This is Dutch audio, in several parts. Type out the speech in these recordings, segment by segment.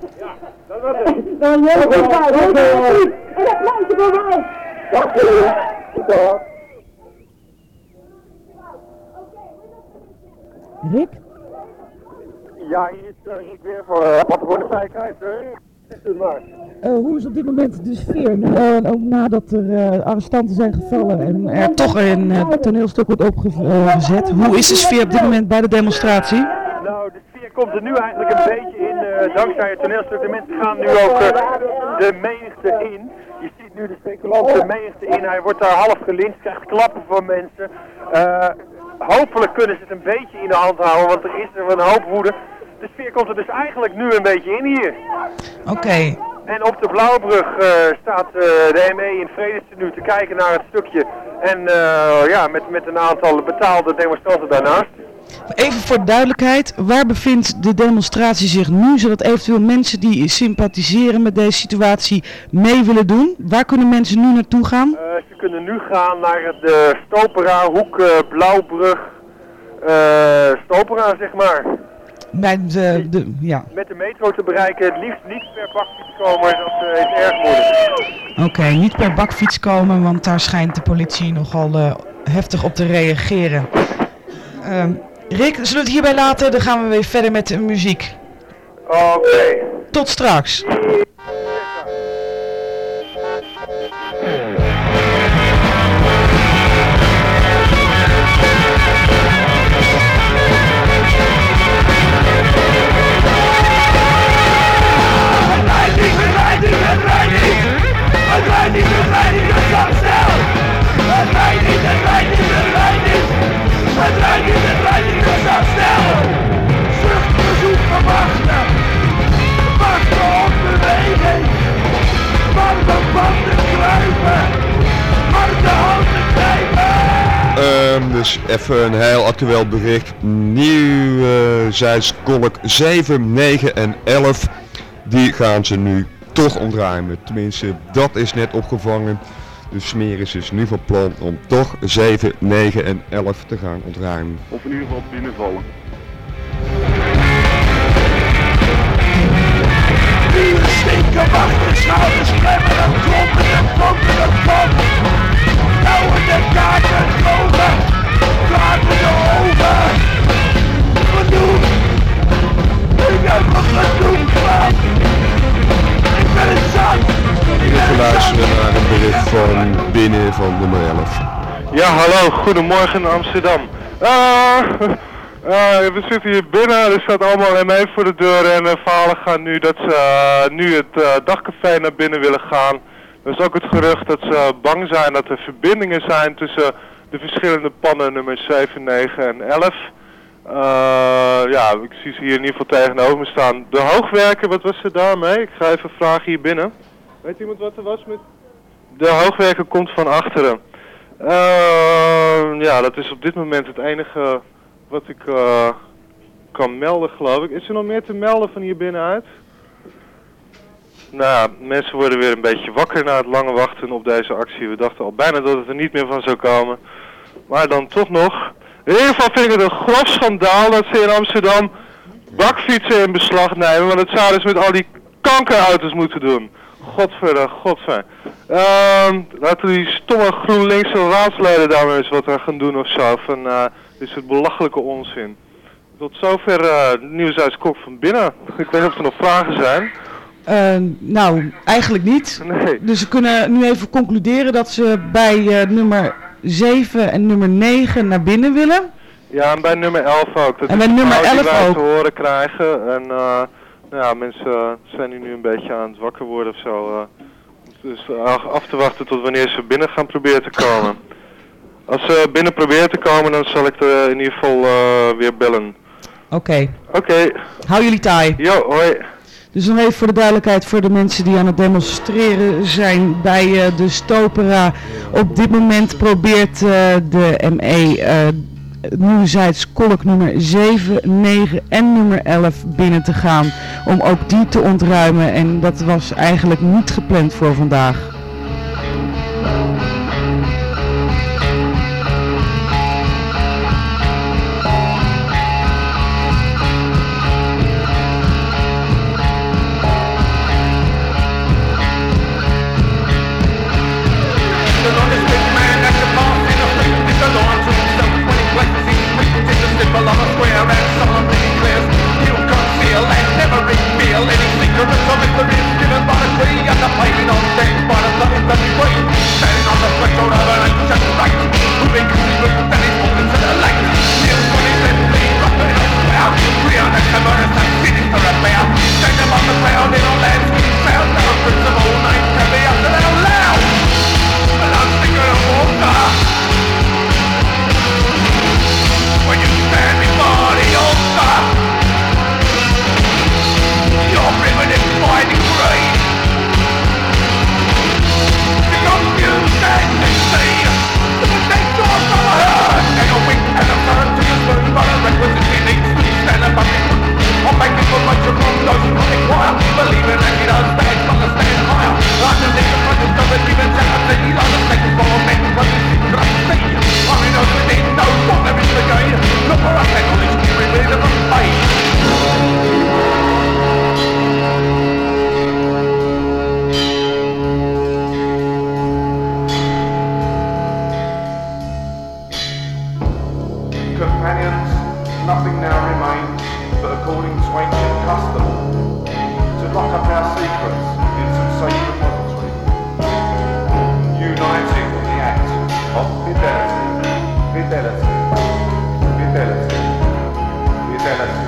Dat was het. Dan heel goed uit. En dat meisje voor mij. Rick? Ja, hier is Rick weer voor wat voor de veiligheid. Hoe is op dit moment de sfeer? Ook nadat er arrestanten zijn gevallen en er toch een toneelstuk wordt opgezet. Hoe is de sfeer op dit moment bij de demonstratie? Nou, de sfeer komt er nu eigenlijk een beetje in, dankzij het toneelstuk. De mensen gaan nu ook de menigte in. Je ziet nu de speculant de menigte in. Hij wordt daar half gelinst, krijgt klappen van mensen. Hopelijk kunnen ze het een beetje in de hand houden, want er is er een hoop woede. De sfeer komt er dus eigenlijk nu een beetje in hier. Oké. En op de Blauwbrug staat de ME in vredestenu te kijken naar het stukje. En met een aantal betaalde demonstranten daarnaast. Even voor duidelijkheid, waar bevindt de demonstratie zich nu, zodat eventueel mensen die sympathiseren met deze situatie mee willen doen? Waar kunnen mensen nu naartoe gaan? Ze kunnen nu gaan naar de Stopera, Hoek, Blauwbrug, Stopera zeg maar. Bij ja. Met de metro te bereiken, het liefst niet per bakfiets komen, dat is erg moeilijk. Oké, niet per bakfiets komen, want daar schijnt de politie nogal heftig op te reageren. Rick, zullen we het hierbij laten? Dan gaan we weer verder met de muziek. Oké. Tot straks. Dus even een heel actueel bericht. Nieuwzijdskolk 7, 9 en 11. Die gaan ze nu toch ontruimen. Tenminste, dat is net opgevangen. Dus Smeris is nu van plan om toch 7, 9 en 11 te gaan ontruimen. Of in ieder geval binnenvallen. Vieren stinken, wachten, schouders, klemmen en klompen en pompen en pompen. Douwen de kaarten, drogen, kaarten de ogen. Genoeg, ik heb wat genoeg van. Ik ben het zat. We luisteren naar een bericht van binnen van nummer 11. Ja, hallo, goedemorgen Amsterdam. We zitten hier binnen, er staat allemaal ME voor de deur en de verhalen gaan nu dat ze nu het dagcafé naar binnen willen gaan. Er is ook het gerucht dat ze bang zijn dat er verbindingen zijn tussen de verschillende pannen nummer 7, 9 en 11. Ik zie ze hier in ieder geval tegenover me staan. De hoogwerker, wat was er daarmee? Ik ga even vragen hier binnen. Weet iemand wat er was met... De hoogwerker komt van achteren. Dat is op dit moment het enige wat ik kan melden, geloof ik. Is er nog meer te melden van hier binnenuit? Nou, mensen worden weer een beetje wakker na het lange wachten op deze actie. We dachten al bijna dat het er niet meer van zou komen. Maar dan toch nog. In ieder geval vind ik het een grof schandaal dat ze in Amsterdam bakfietsen in beslag nemen. Want dat zouden ze met al die kankerauto's moeten doen. Godver. Laten die stomme GroenLinkse raadsleden daar maar eens wat aan gaan doen of zo. Dit is het belachelijke onzin. Tot zover nieuws uit Kok van binnen. Ik weet niet of er nog vragen zijn. Nou, eigenlijk niet. Nee. Dus we kunnen nu even concluderen dat ze bij nummer 7 en nummer 9 naar binnen willen. Ja, en bij nummer 11 ook. Dat en bij nummer 11 die wij ook. te horen krijgen. En mensen zijn hier nu een beetje aan het wakker worden of zo. Dus af te wachten tot wanneer ze binnen gaan proberen te komen. Als ze binnen proberen te komen, dan zal ik er in ieder geval weer bellen. Oké. Oké. Hou jullie taai. Jo, hoi. Dus nog even voor de duidelijkheid voor de mensen die aan het demonstreren zijn bij de Stopera. Op dit moment probeert de ME nieuwzijds kolk nummer 7, 9 en nummer 11 binnen te gaan. Om ook die te ontruimen en dat was eigenlijk niet gepland voor vandaag. Cause the summit is given by the tree and the pain on deck by the summit that we free. Standing on the threshold of an ancient right, moving to the root that is open to the light. Neil Scully's empty, rougher in a cloud. 300 cameras and cities to repair. Stand them on the ground in our lands we found. Our fruits of all night can be up and out loud. And I'm thinking of water. When you stand before the altar, you're primitive fighting grade. You confuse and deceive. The potential from a herd. And a wink and a turn to the spoon. But a requisite he needs to stand above it. I'm making for much of wrong those who require. Believing that he does stand from the stand higher. Underneath the front of the demon jealousy. Like a second for men from the secret sea. I mean, those within know what there is to gain. Look for us and all this giving rid of a pain. Companions, nothing now remains but according to ancient custom to lock up our secrets in some safe repository, uniting in the act of fidelity, fidelity, fidelity, fidelity.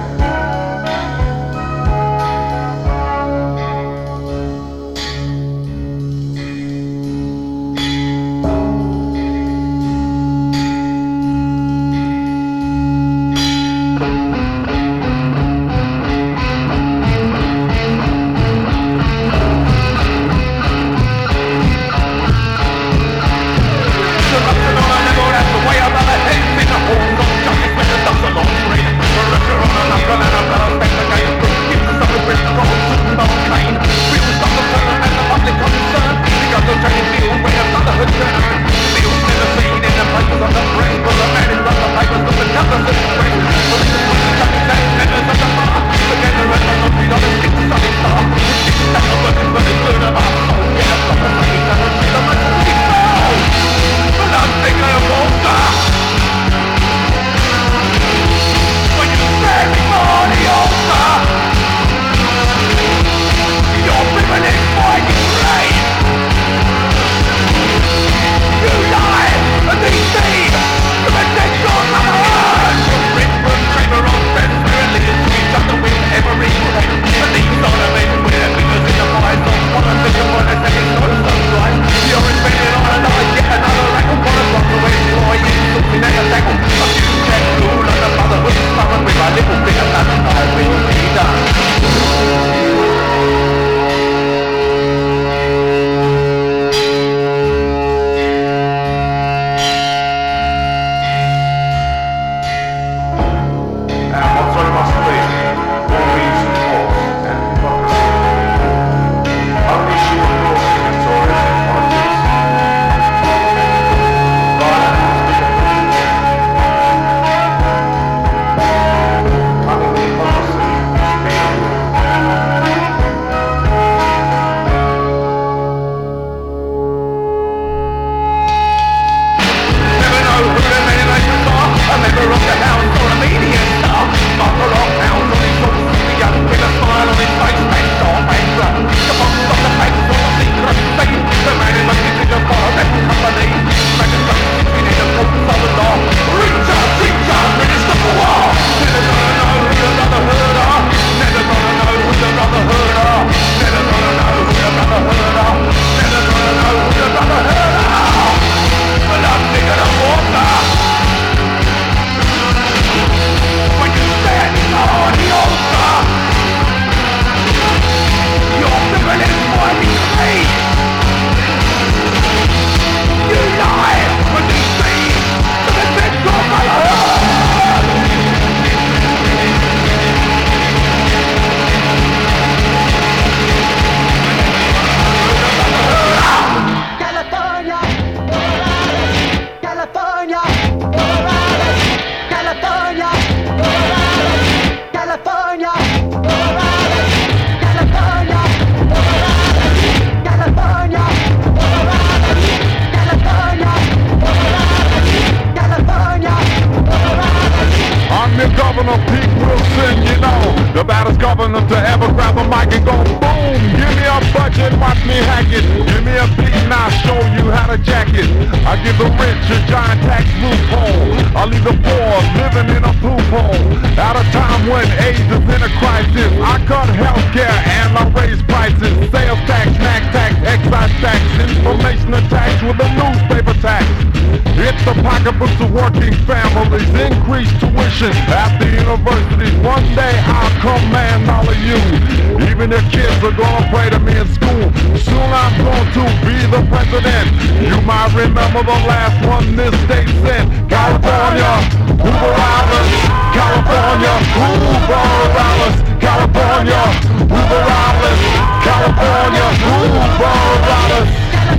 give the rich a giant tax loophole. I leave the poor living in a poop hole. At a time when AIDS is in a crisis, I cut healthcare and I raise prices. Sales tax, snack tax, excise tax, information tax with a newspaper tax. It's the pocketbooks of working families, increased tuition at the universities. One day I'll command all of you. Even if kids are gonna pray to me in school, soon I'm going to be the president. You might remember the last one this state sent. California, Hoover Islands. California, Hoover Islands. California, Hoover Islands. California, Hoover Islands.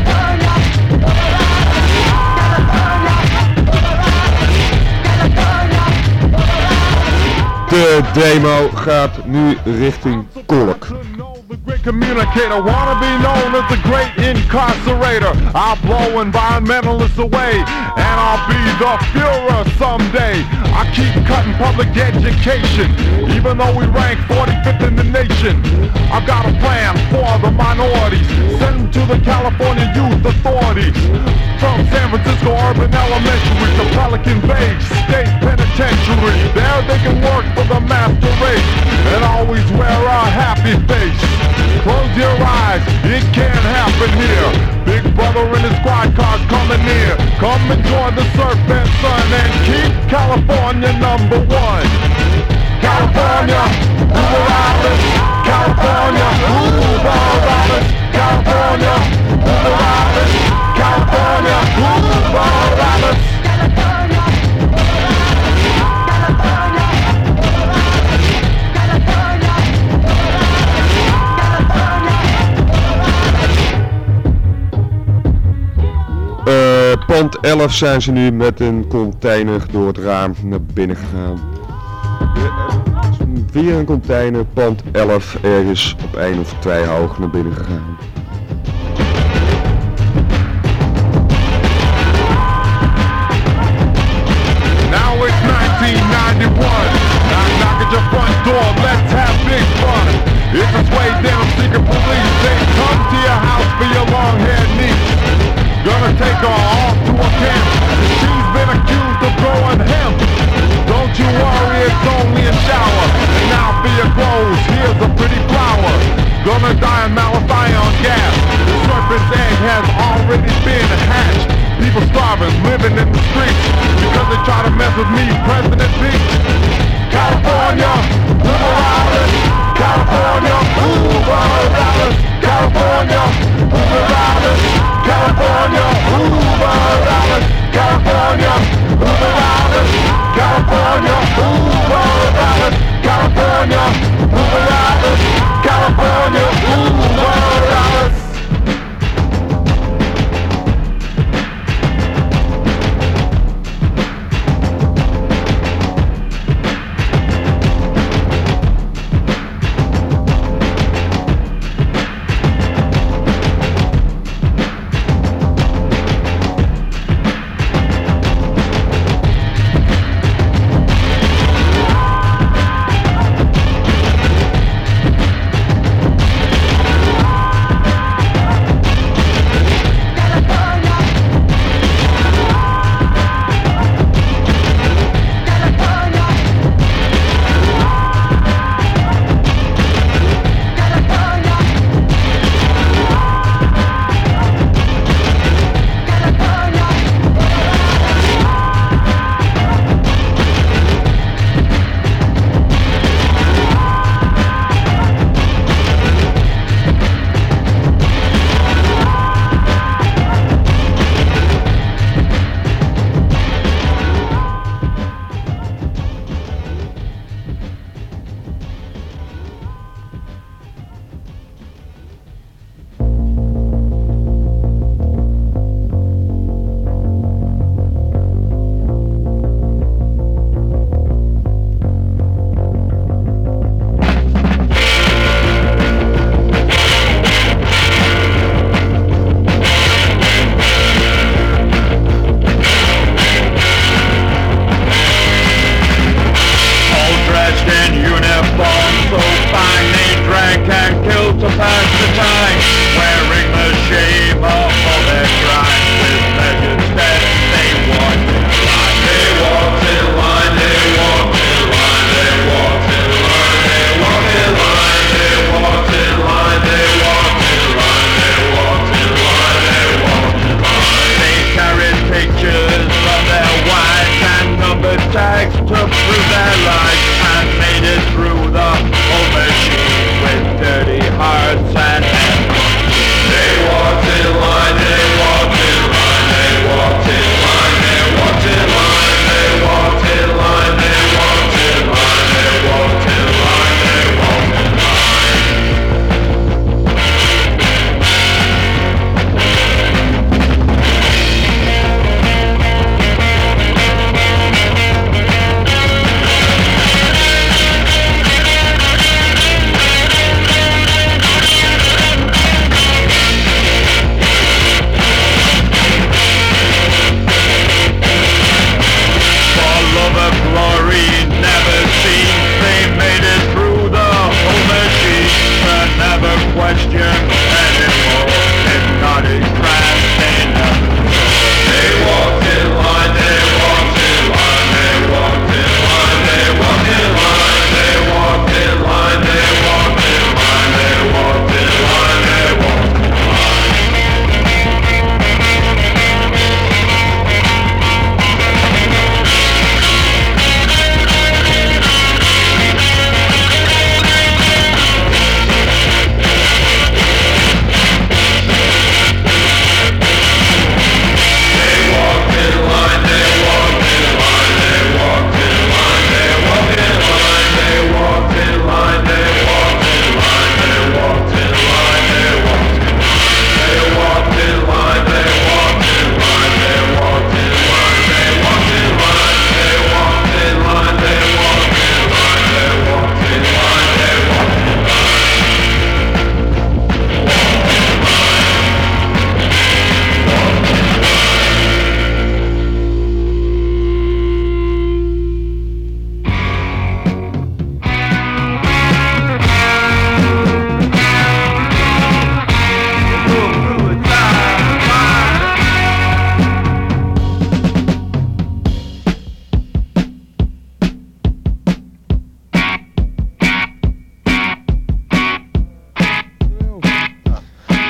De demo gaat nu richting Kolk. Great communicator, wanna be known as a great incarcerator. I'll blow environmentalists away, and I'll be the Führer someday. I keep cutting public education, even though we rank 45th in the nation. I've got a plan for the minorities, send them to the California Youth Authorities. From San Francisco Urban Elementary to Pelican Bay State Penitentiary. There they can work for the master race, and always wear a happy face. Close your eyes, it can't happen here. Big brother and his squad cars coming near. Come enjoy the surf and sun and keep California number one. California, Hoover Islands. California, Hoover Islands. California, Hoover Islands. California, Hoover Islands. Pand 11 zijn ze nu met een container door het raam naar binnen gegaan. Via een container, pand 11, ergens op 1 of 2 hoog naar binnen gegaan. Now it's 1991. Knock, knock at your front door, let's have big fun. It's a way down secret police. They come to your house for your long-haired niece. Gonna take her off to a camp. She's been accused of growing hemp. Don't you worry, it's only a shower. And now for your clothes, here's a pretty flower. Gonna die in malathion gas. The serpent's egg has already been hatched. People starving, living in the streets because they try to mess with me, President Peach. California, Hoover Islands. California, Hoover Islands. California, Hoover Islands. California, Hoover Islands. California, Hoover Islands. California, Hoover Islands. California, Hoover Islands. California, Hoover Islands. Wearing the shame of all their crimes with measured steps.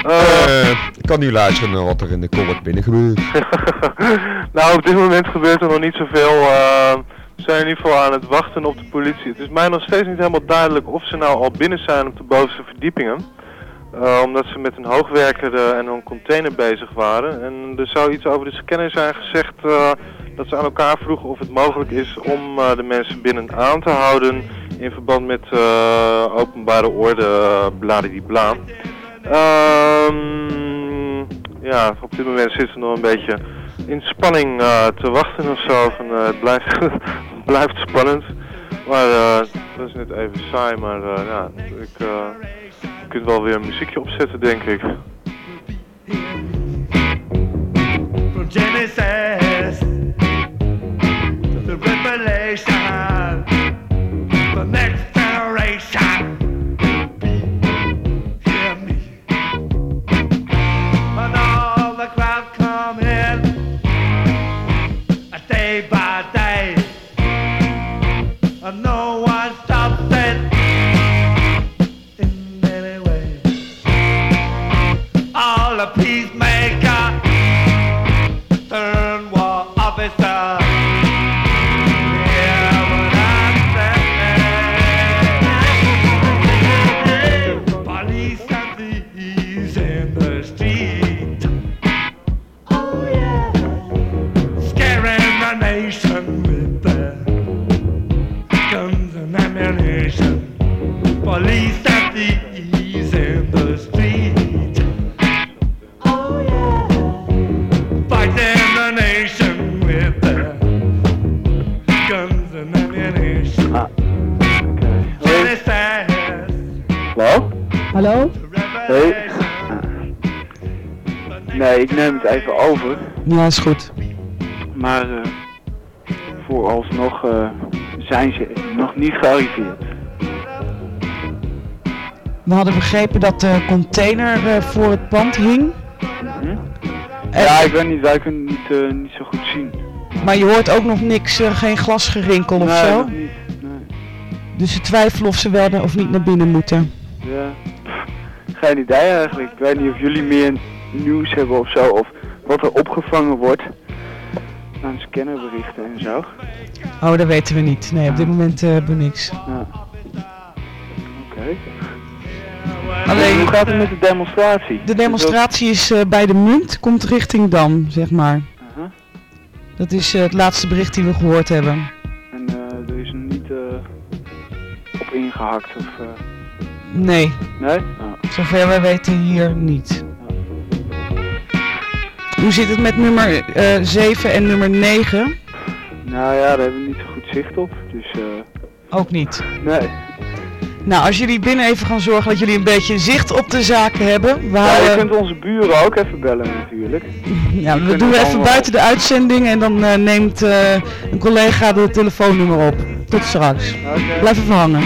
Ik kan nu luisteren naar wat er in de Kolk binnen gebeurt. Nou, op dit moment gebeurt er nog niet zoveel. We zijn in ieder geval aan het wachten op de politie. Het is mij nog steeds niet helemaal duidelijk of ze nou al binnen zijn op de bovenste verdiepingen. Omdat ze met een hoogwerker en een container bezig waren. En er zou iets over de scanner zijn gezegd dat ze aan elkaar vroegen of het mogelijk is om de mensen binnen aan te houden in verband met openbare orde, bladibla. Ja, op dit moment zitten we nog een beetje in spanning te wachten of zo. Het blijft spannend. Maar dat is net even saai, maar ja, je kunt wel weer een muziekje opzetten, denk ik. From Genesis to the Revelation, the next generation. Hear me. And all the crowd come in, day by day, and no one stops it in any way. All the peacemaker turn war officer. Yeah, what I'm saying. Police and thieves in the street. Oh yeah. Scaring the nation with their guns and ammunition. Police and thieves in the street. Oh yeah. Fighting the nation with their guns and ammunition. Hallo? Hallo? Hey. Nee, ik neem het even over. Ja, is goed. Maar vooralsnog zijn ze nog niet gearriveerd. We hadden begrepen dat de container voor het pand hing. Ja, ik weet niet, wij kunnen niet zo goed zien. Maar je hoort ook nog niks, geen glasgerinkel of Nee, zo? nog niet. Nee. Dus ze twijfelen of ze wel of niet naar binnen moeten. Ja. Geen idee eigenlijk. Ik weet niet of jullie meer nieuws hebben of zo, of wat er opgevangen wordt aan scannerberichten en zo. Oh, dat weten we niet. Nee, op dit moment hebben we niks. Ja. Oké. Alleen, Hoe gaat het met de demonstratie? de demonstratie is bij de Munt, komt richting Dam, zeg maar. Aha. Dat is het laatste bericht die we gehoord hebben. En er is er niet op ingehakt of... Nee, Nee? Oh. zover wij weten hier niet. Hoe zit het met nummer 7 en nummer 9? Nou ja, daar hebben we niet zo goed zicht op, dus Ook niet. nee. Nou, als jullie binnen even gaan zorgen dat jullie een beetje zicht op de zaken hebben. We, Ja, je houden- kunt onze buren ook even bellen natuurlijk. ja, we kunnen doen het even allemaal- buiten buiten de uitzending en dan neemt een collega de telefoonnummer op. Tot straks. Oké. Blijf even hangen.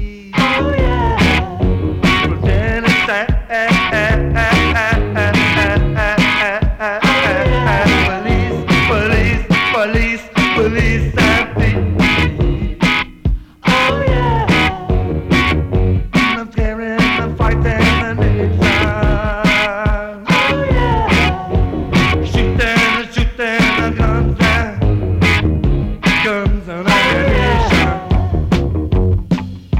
Police and thieves. Oh yeah. I'm scaring and fighting the nation. Oh yeah. Shooting the guns and ammunition.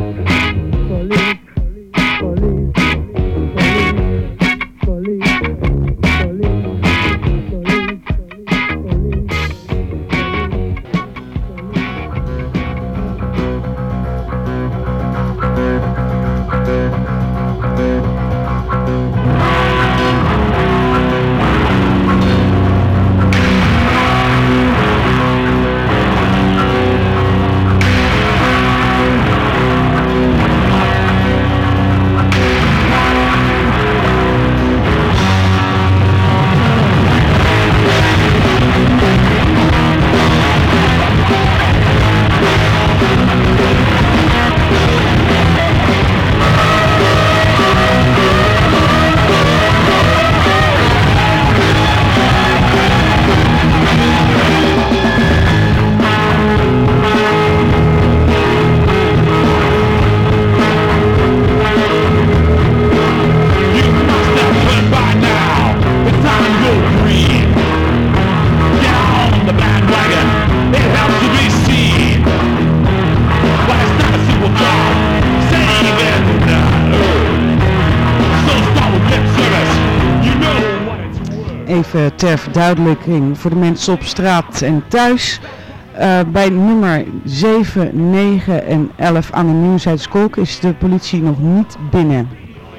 Even ter verduidelijking voor de mensen op straat en thuis. Bij nummer 7, 9 en 11 aan de Nieuwzijdskolk is de politie nog niet binnen.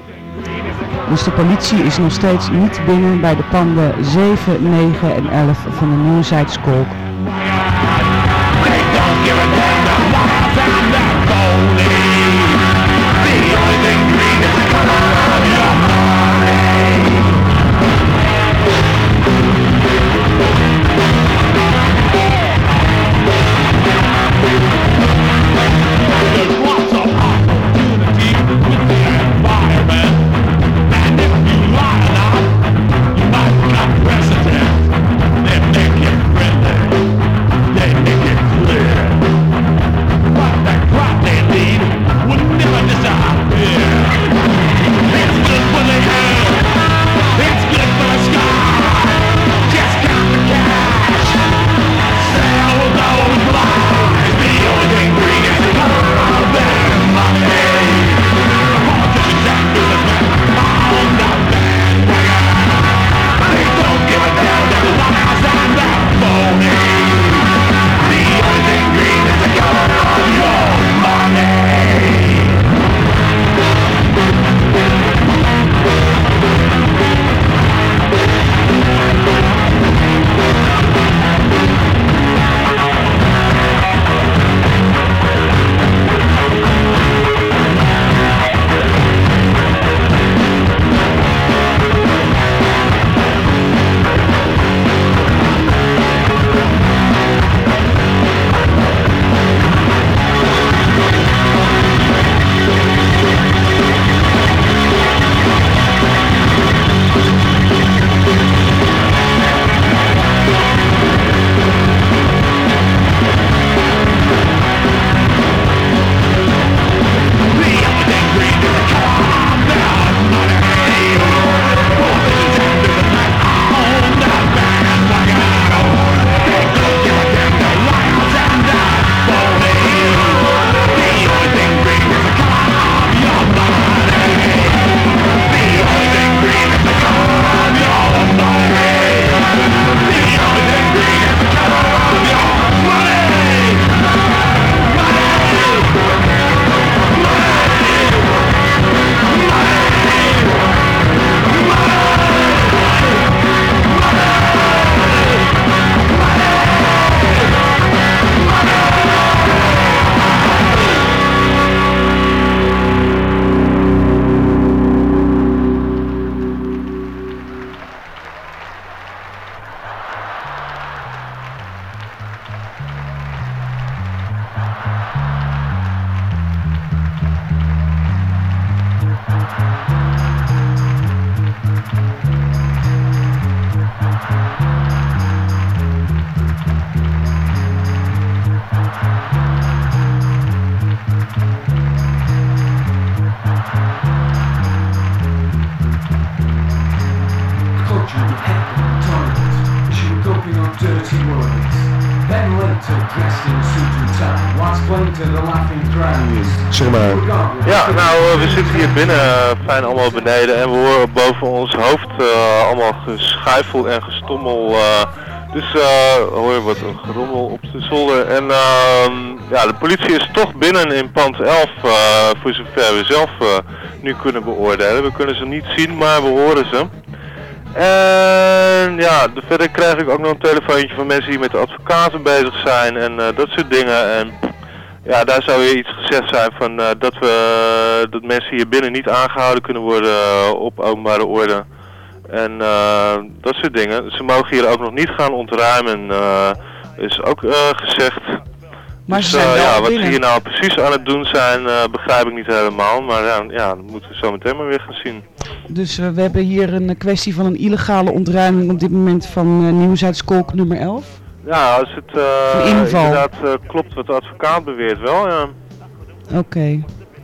Dus de politie is nog steeds niet binnen bij de panden 7, 9 en 11 van de Nieuwzijdskolk. President, they make you friendly. Zeg maar. Ja, nou, we zitten hier binnen, fijn allemaal beneden en we horen boven ons hoofd allemaal geschuifel en gestommel. Dus hoor je wat een gerommel op de zolder. En ja, de politie is toch binnen in pand 11, voor zover we zelf nu kunnen beoordelen. We kunnen ze niet zien, maar we horen ze. En ja, verder krijg ik ook nog een telefoontje van mensen die met de advocaten bezig zijn en dat soort dingen. En ja, daar zou weer iets gezegd zijn van dat mensen hier binnen niet aangehouden kunnen worden op openbare orde. En dat soort dingen. Ze mogen hier ook nog niet gaan ontruimen, is ook gezegd. Maar dus, ze zijn wel ja, wat binnen. ze hier nou precies aan het doen zijn, begrijp ik niet helemaal. Maar ja, dat moeten we zo meteen maar weer gaan zien. Dus we hebben hier een kwestie van een illegale ontruiming op dit moment van Nieuw-Zuid-Kolk nummer 11. Ja, als het inval. inderdaad klopt wat de advocaat beweert wel, ja. Oké.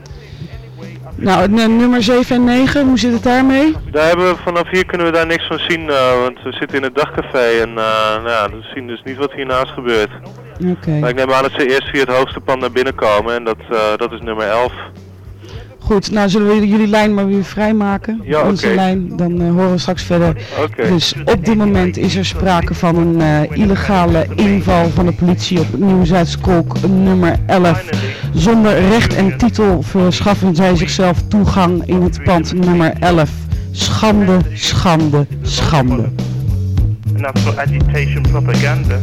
Nou, nummer 7 en 9, hoe zit het daarmee? Daar hebben we, vanaf hier kunnen we daar niks van zien, want we zitten in het dagcafé en nou ja, we zien dus niet wat hiernaast gebeurt. Oké. Maar ik neem aan dat ze eerst via het hoogste pand naar binnen komen en dat is nummer 11. Goed, nou zullen we jullie lijn maar weer vrijmaken, Ja, onze oké. lijn, dan horen we straks verder. Oké. Dus op dit moment is er sprake van een illegale inval van de politie op Nieuw-Zuid-Kolk nummer 11. Zonder recht en titel verschaffen zij zichzelf toegang in het pand nummer 11. Schande, schande, schande. And that's for agitation propaganda.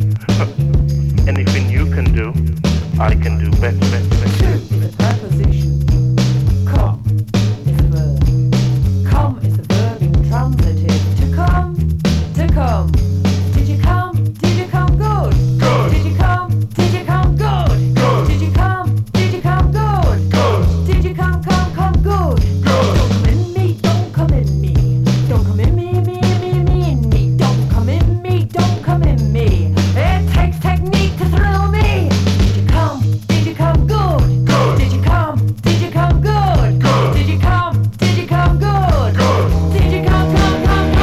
Anything you can do, I can do better. Preposition. Come is a verb. Come is a verb in transitive. To come. To come. Did you come? Did you come good? Good. Did you come? Did you come good? Good. Did you come? Did you come good? Good. Did you come good? Good. Don't come in me, don't come in me. Don't come in me, in me. Don't come in me, don't come in me. It takes technique to thrill me. Did you come? Did you come good? Good. Did you come? Did you come good? Good. Did you come? Did you come good? Good. Did you come good?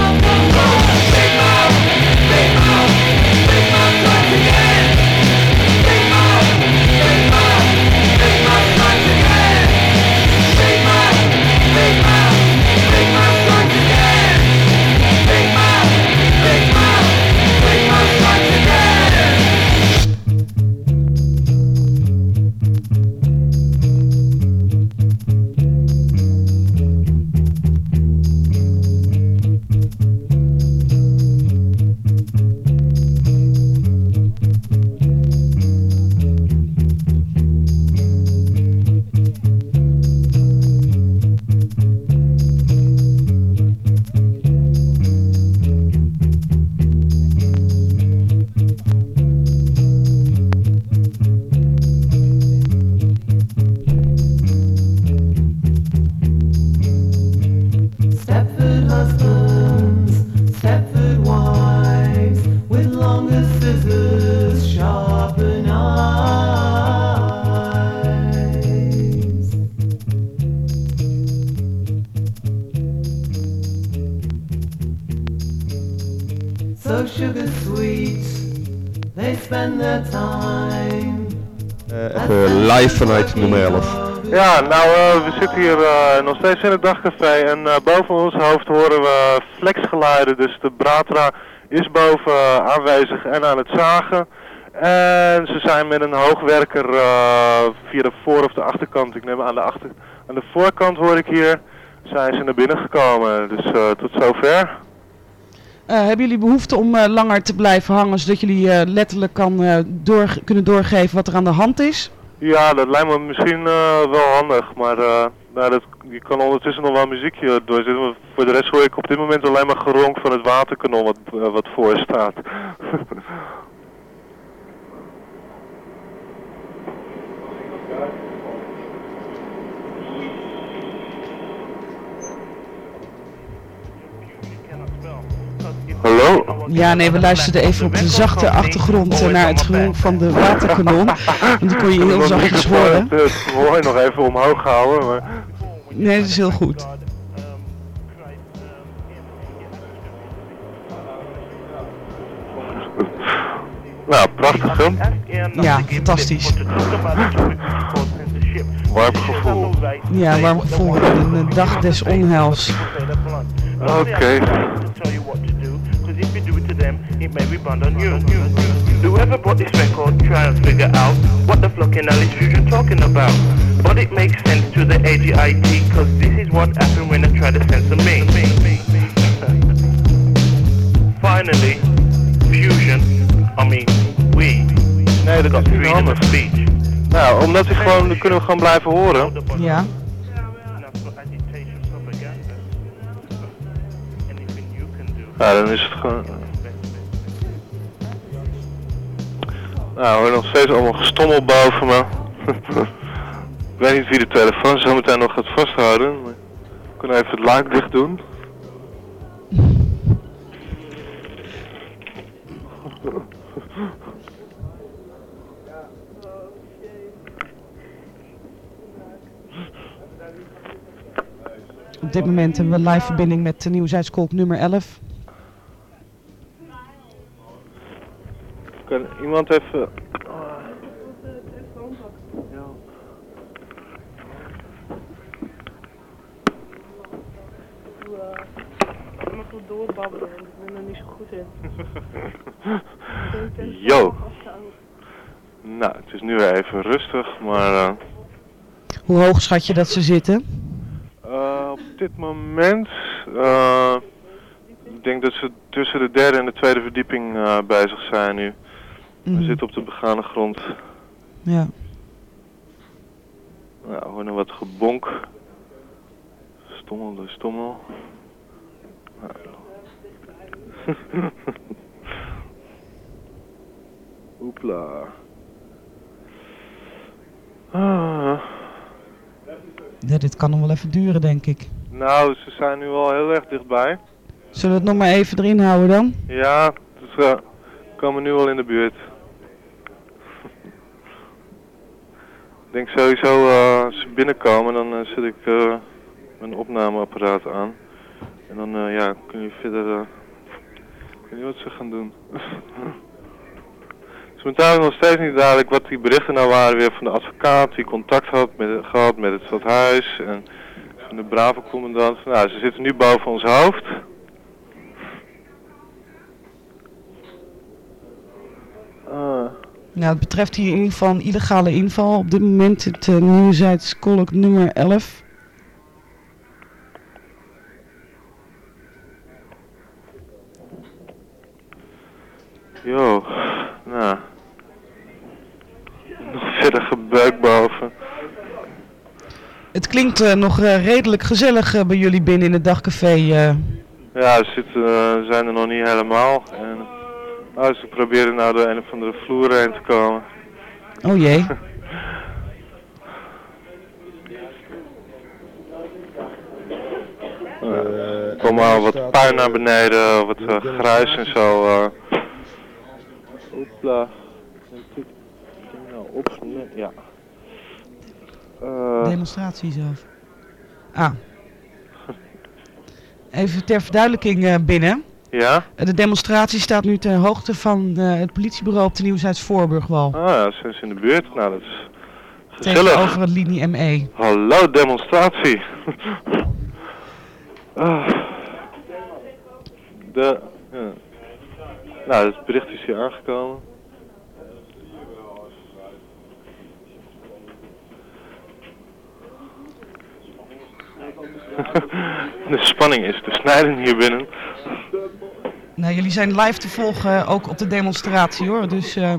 Big mouth, big mouth, big mouth strikes again. Big mouth, big mouth, big mouth strikes again. Big mouth, big mouth, big mouth strikes again. Big mouth, big mouth, big mouth strikes again. Stepford husbands, Stepford wives, with longer scissors, sharper knives. So sugar sweet, they spend their time. Even live vanuit nummer 11. Ja, nou we zitten hier nog steeds in het dagcafé en boven ons hoofd horen we flexgeluiden, dus de Bratra is boven aanwezig en aan het zagen. En ze zijn met een hoogwerker via de voor- of de achterkant, ik neem aan de voorkant hoor ik hier, zijn ze naar binnen gekomen, dus tot zover. Hebben jullie behoefte om langer te blijven hangen, zodat jullie letterlijk kunnen doorgeven wat er aan de hand is? Ja, dat lijkt me misschien wel handig, maar nou, je kan ondertussen nog wel muziekje doorzetten. Maar voor de rest hoor ik op dit moment alleen maar geronk van het waterkanon wat voor staat. Hallo? Ja, nee, we luisterden even op de zachte achtergrond naar het geronk van de waterkanon. En die kon je heel zachtjes horen. Het mooi nog even omhoog houden, maar... Nee, dat is heel goed. Nou, prachtig hè? Ja, fantastisch. Warm gevoel. Ja, warm gevoel in een dag des onheils. Oké. Whoever bought this record, try and figure out what the fucking hell is Fusion talking about. But it makes sense to the AGIT, cause this is what happened when I tried to censor me. Finally, Fusion, we Nee, dat got is niet freedom of handig. speech. Nou, omdat hij gewoon, dan kunnen we gewoon blijven horen. Ja. Ja, dan is het gewoon... Nou, we horen nog steeds allemaal gestommel boven me. Ik weet niet wie de telefoon zo meteen nog gaat vasthouden. Maar we kunnen even het luik dicht doen. Op dit moment hebben we live verbinding met de Nieuwzijdskolk nummer 11. Kan iemand even... Ik mag wel doorbabbelen, want ik ben er niet zo goed in. Yo! Nou, het is nu weer even rustig, maar... Hoe hoog schat je dat ze zitten? Op dit moment... ik denk dat ze tussen de derde en de tweede verdieping bezig zijn nu. We zitten op de begane grond. Ja. Nou, we horen wat gebonk. Stommel, de stommel. Nou. Hoepla. Ja, dit kan nog wel even duren, denk ik. Nou, ze zijn nu al heel erg dichtbij. Zullen we het nog maar even erin houden dan? Ja, dus we komen nu al in de buurt. Ik denk sowieso als ze binnenkomen, dan zet ik mijn opnameapparaat aan. En dan ja, kun je verder... ik weet niet wat ze gaan doen. Het is me trouwens nog steeds niet duidelijk wat die berichten nou waren weer van de advocaat die contact had gehad met het stadhuis en van de brave commandant. Nou, ze zitten nu boven ons hoofd. Nou, het betreft hier in ieder geval een illegale inval. Op dit moment het Nieuwzijdskolk nummer 11. Jo, nou. Nog verder gebeuk boven. Het klinkt nog redelijk gezellig bij jullie binnen in het dagcafé. Ja, ze zijn er nog niet helemaal. En, ze proberen nou door een of andere vloer heen te komen. Oh jee. Kom maar wat puin naar beneden, wat gruis en zo. Oepla. Nou, op. Ja. Demonstratie zelf. Ah. Even ter verduidelijking binnen. Ja? De demonstratie staat nu ter hoogte van het politiebureau op de Nieuwzijds Voorburgwal. Ah ja, ze is in de buurt. Nou, dat is gezellig. Tegenover het linie ME. Hallo, demonstratie. Ja. Nou, het bericht is hier aangekomen. De spanning is te snijden hier binnen. Nou, jullie zijn live te volgen ook op de demonstratie hoor, dus... Ja.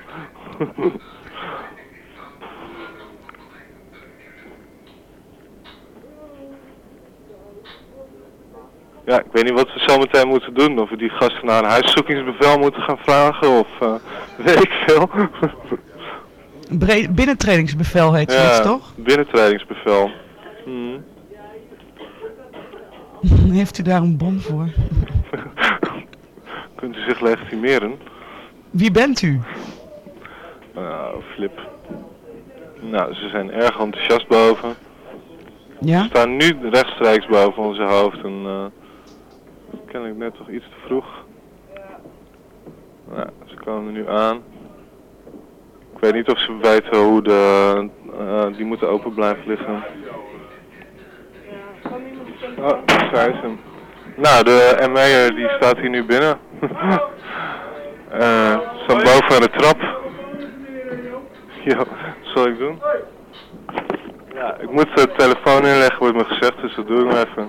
Ja, ik weet niet wat we zo meteen moeten doen. Of we die gasten naar een huiszoekingsbevel moeten gaan vragen of weet ik veel. Binnentredingsbevel heet zoiets, toch? Binnentredingsbevel. Heeft u daar een bon voor? Kunt u zich legitimeren? Wie bent u? Flip. Nou, ze zijn erg enthousiast boven. Ja? Ze staan nu rechtstreeks boven onze hoofd en kennelijk net toch iets te vroeg. Nou, ze komen er nu aan. weet niet of ze weten hoe die moeten open blijven liggen. Oh, daar is hem. Nou, de ME'er die staat hier nu binnen. Staat boven aan de trap. Ja, wat zal ik doen? Ja, ik moet de telefoon inleggen, wordt me gezegd, dus dat doe ik maar even.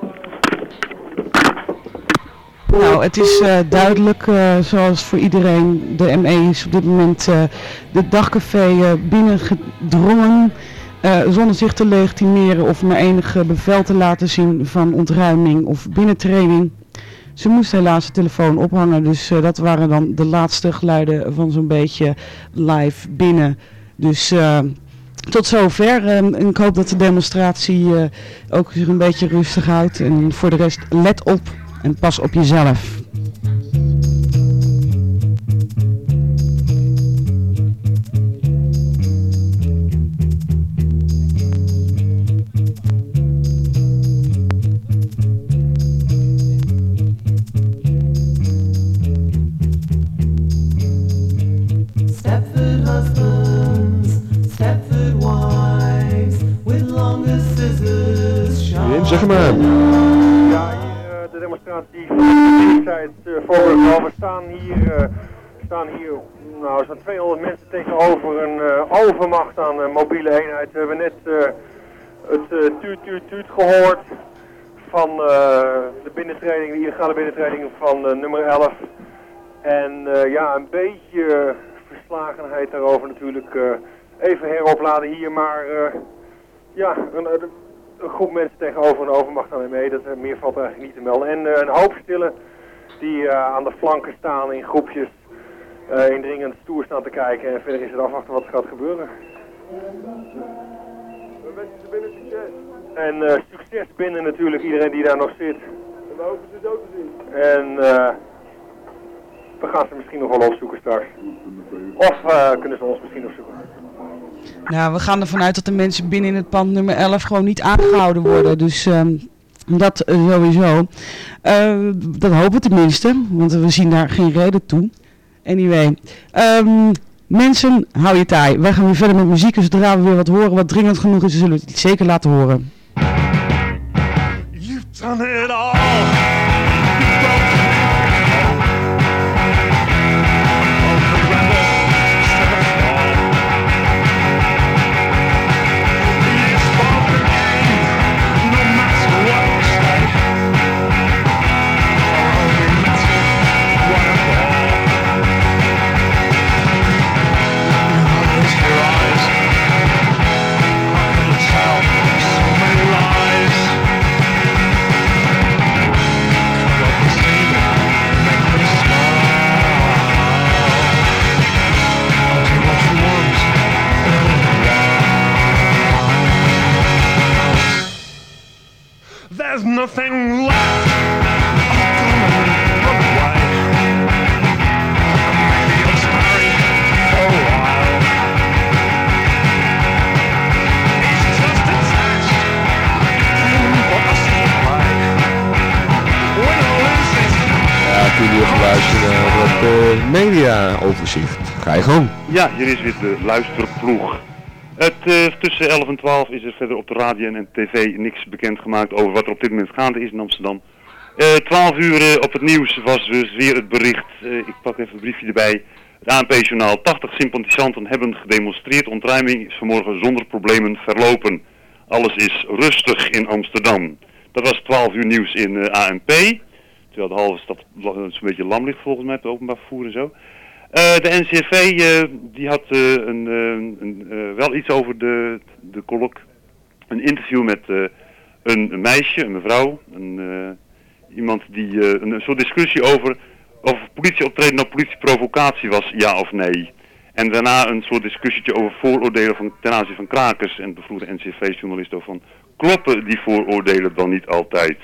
Nou, het is duidelijk, zoals voor iedereen, de ME is op dit moment de dagcafé binnengedrongen. Zonder zich te legitimeren of maar enige bevel te laten zien van ontruiming of binnentreding. Ze moest helaas de telefoon ophangen, dus dat waren dan de laatste geluiden van zo'n beetje live binnen. Dus tot zover. Ik hoop dat de demonstratie ook zich een beetje rustig houdt. En voor de rest, let op en pas op jezelf. Zeg maar. Ja, hier de demonstratie van de Linktijd Voorburg. We staan hier nou, zo'n 200 mensen tegenover een overmacht aan mobiele eenheid. We hebben net het tuut gehoord van de binnentreding, de illegale binnentreding van nummer 11. En ja, een beetje verslagenheid daarover natuurlijk. Even heropladen hier, maar ja, een groep mensen tegenover een overmacht aan mee, dat meer valt er eigenlijk niet te melden. En een hoop stillen die aan de flanken staan in groepjes, indringend stoer staan te kijken en verder is het afwachten wat er gaat gebeuren. We wensen ze binnen succes. En succes binnen natuurlijk, iedereen die daar nog zit. En we hopen ze zo te zien. En we gaan ze misschien nog wel opzoeken straks. Of kunnen ze ons misschien opzoeken. Nou, we gaan ervan uit dat de mensen binnen in het pand nummer 11 gewoon niet aangehouden worden. Dus dat sowieso. Dat hopen we tenminste, want we zien daar geen reden toe. Anyway. Mensen, hou je taai. Wij gaan weer verder met muziek. En zodra we weer wat horen wat dringend genoeg is, zullen we het zeker laten horen. You've done it all. There's nothing left. Run away. Maybe I'll marry for a while. He's just attached to us to play. When I lose it. Ja, kun je even luisteren naar het media-overzicht. Ga je gewoon. Ja, hier is weer de luisterploeg. Tussen 11 en 12 is er verder op de radio en tv niks bekendgemaakt over wat er op dit moment gaande is in Amsterdam. 12 uur op het nieuws was dus weer het bericht, ik pak even een briefje erbij. Het ANP-journaal, 80 sympathisanten hebben gedemonstreerd, ontruiming is vanmorgen zonder problemen verlopen. Alles is rustig in Amsterdam. Dat was 12 uur nieuws in ANP, terwijl de halve stad zo'n beetje lam ligt volgens mij, het openbaar vervoer en zo. De NCV die had wel iets over de kolk. Een interview met een meisje, een mevrouw. Iemand die een soort discussie over of politieoptreden nou politieprovocatie was, ja of nee. En daarna een soort discussietje over vooroordelen ten aanzien van krakers. En bevroeg de NCV-journalist over van, kloppen die vooroordelen dan niet altijd?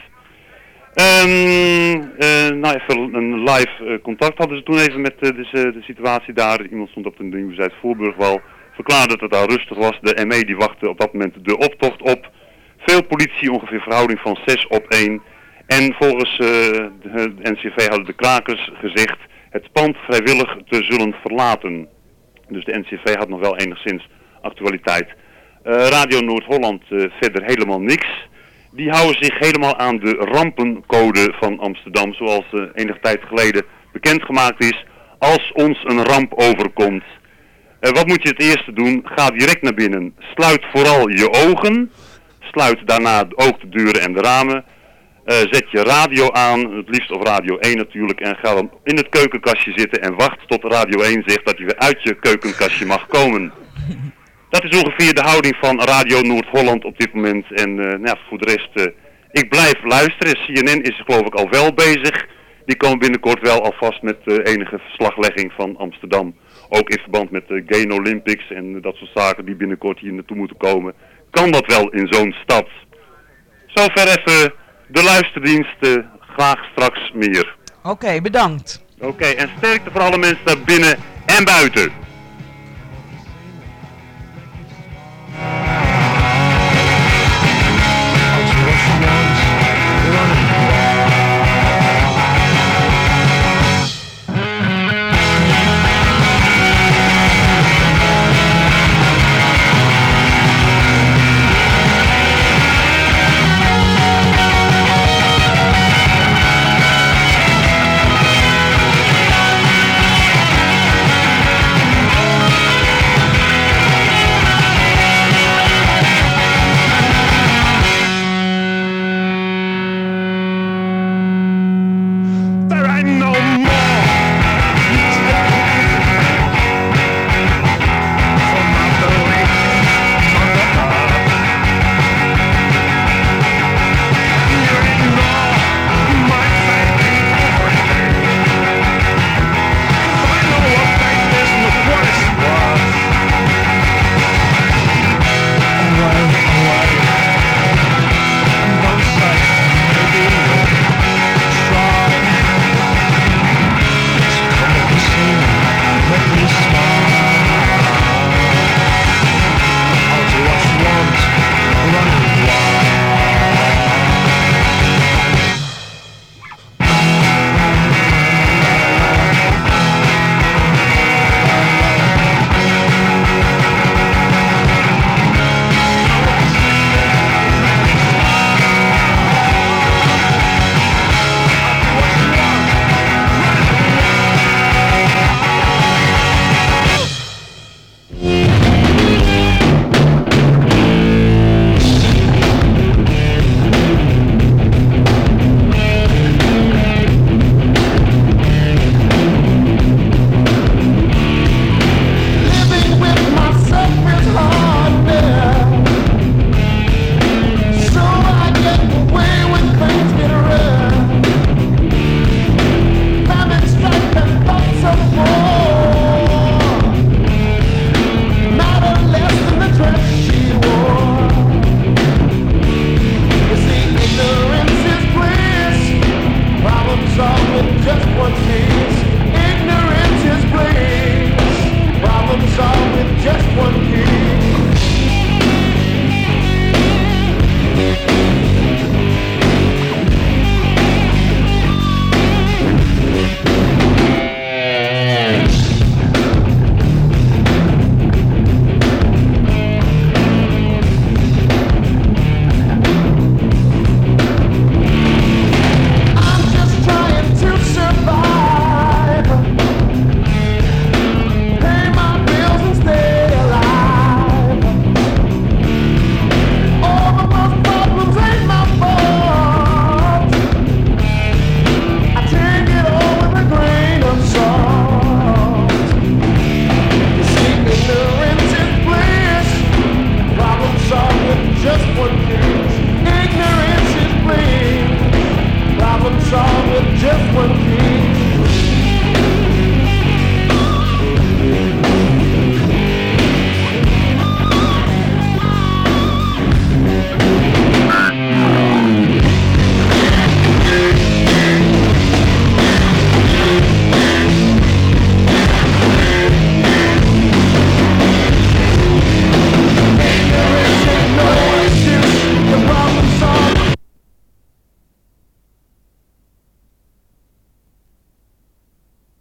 Nou, even een live contact hadden ze toen even met de situatie daar. Iemand stond op de nieuwsite Voorburgwal, verklaarde dat het daar rustig was. De ME die wachtte op dat moment de optocht op. Veel politie, ongeveer verhouding van 6-1. En volgens de NCV hadden de krakers gezegd het pand vrijwillig te zullen verlaten. Dus de NCV had nog wel enigszins actualiteit. Radio Noord-Holland verder helemaal niks. Die houden zich helemaal aan de rampencode van Amsterdam, zoals enige tijd geleden bekendgemaakt is. Als ons een ramp overkomt, wat moet je het eerste doen? Ga direct naar binnen. Sluit vooral je ogen. Sluit daarna ook de deuren en de ramen. Zet je radio aan, het liefst op Radio 1 natuurlijk, en ga dan in het keukenkastje zitten en wacht tot Radio 1 zegt dat je weer uit je keukenkastje mag komen. Dat is ongeveer de houding van Radio Noord-Holland op dit moment. En voor de rest, ik blijf luisteren. CNN is geloof ik al wel bezig. Die komen binnenkort wel alvast met enige verslaglegging van Amsterdam. Ook in verband met de Game Olympics en dat soort zaken die binnenkort hier naartoe moeten komen. Kan dat wel in zo'n stad? Zover even de luisterdienst. Graag straks meer. Oké, bedankt. Oké, en sterkte voor alle mensen daar binnen en buiten.